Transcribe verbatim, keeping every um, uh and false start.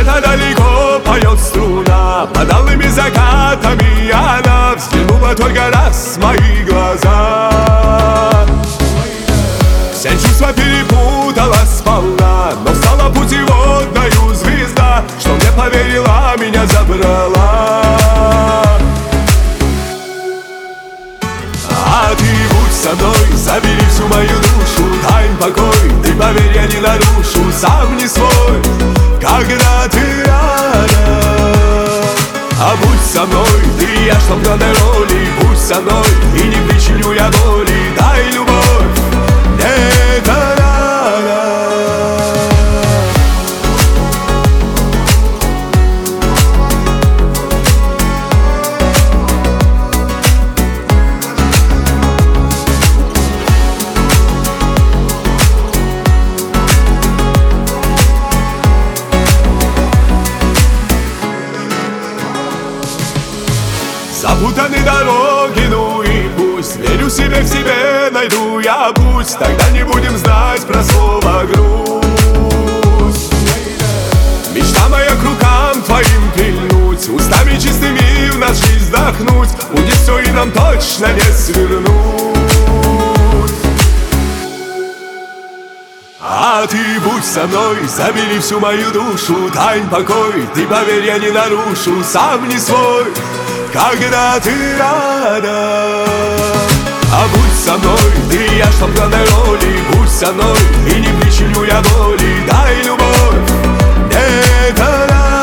где-то далеко поет струна, под алыми закатами она взглянула только раз в мои глаза. Все чувства перепутала сполна, но стала путеводною звезда, что мне поверила, меня забрала. А ты будь со мной, забери всю мою душу, дай им покой, ты поверь, я не нарушу, сам не свой, когда ты рядом. А будь со мной, ты и я, что в главной роли, будь со мной, и не причиню я боли, дай любовь, мне это надо. Запутаны дороги, ну и пусть, верю себе, в себе найду я путь, тогда не будем знать про слово грусть. Мечта моя к рукам твоим прильнуть, устами чистыми в нас жизнь вдохнуть, будет все и нам точно не свернуть. А ты будь со мной, забери всю мою душу, дай покой, ты поверь, я не нарушу, сам не свой, когда ты рядом. А будь со мной, ты и я, что в главной роли, будь со мной, и не причиню я боли, дай любовь, мне это надо.